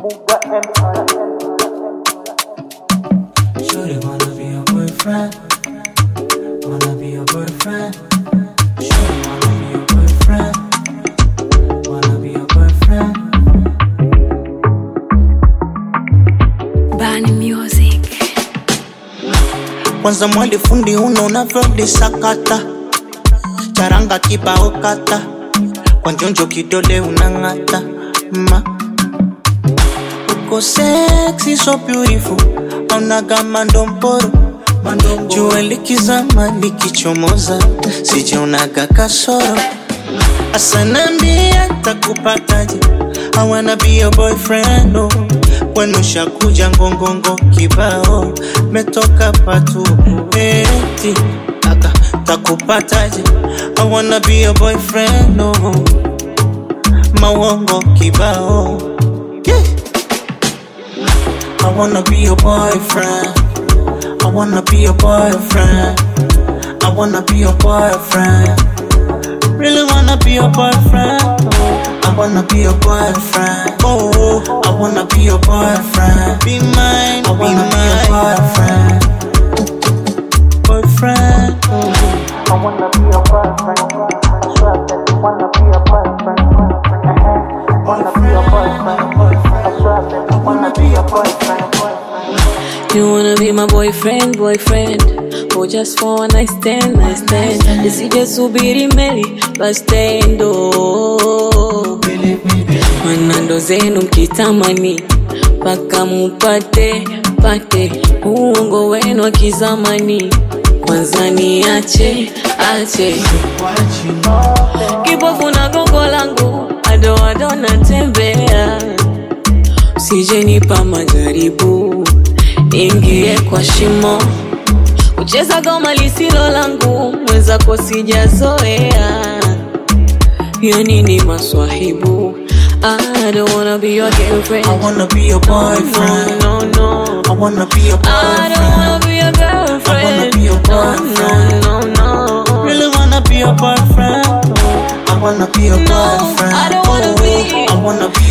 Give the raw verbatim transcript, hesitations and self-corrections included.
Shorty wanna be your boyfriend. Wanna be your boyfriend. Shorty wanna be your boyfriend. Wanna be your boyfriend. Bani Music. Kwanza mwali fundi uno unavyodi sakata. Charanga kibao kata. Kwa njonjo kidole unangata. Ma uko sexy so beautiful. Aunaga mandomporo. Jua likizama likichomoza. Sijaonaga kasoro. Asa nambia takupataje. I wanna be your boyfriend, oh. Kwenu shakuja ngongongo kibao. Metoka patupu eti Aka takupataje. I wanna be your boyfriend, oh. Mawongo kibao, yeah. I wanna be your boyfriend. I wanna be your boyfriend. I wanna be your boyfriend. Really wanna be your boyfriend. I wanna be your boyfriend. Oh, I wanna be your boyfriend. Be mine. I wanna be, be your boyfriend. Boyfriend. Oh. I wanna be your boyfriend. I swear that I wanna be your boyfriend. I wanna be your boyfriend. I swear that I wanna be your boyfriend. You wanna be my boyfriend, boyfriend. Or just for a nice stand, nice stand. Nisije subiri meli, bastendo. Manando zenu mkitamani paka mupate, pate uongo wenu wa kizamani. Kwanza niache, ache kipofu na gongo langu. Ado ado natembea. Usije nipa majaribu, ingie kwa shimo. Ucheza goma lisilo langu, mwenzako sijazoea. Ya nini maswahibu? I don't wanna be your girlfriend. I wanna be your boyfriend. No, no, no. I wanna be your boyfriend. I don't wanna be your girlfriend. I wanna be your boyfriend. No, no, no. Really wanna be your boyfriend. I wanna be your No, boyfriend. I don't wanna be. I wanna be